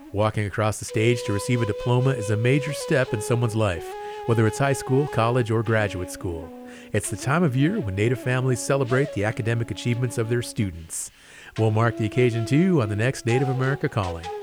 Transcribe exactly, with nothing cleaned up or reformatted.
Walking across the stage to receive a diploma is a major step in someone's life, whether it's high school, college, or graduate school. It's the time of year when Native families celebrate the academic achievements of their students. We'll mark the occasion too on the next Native America Calling.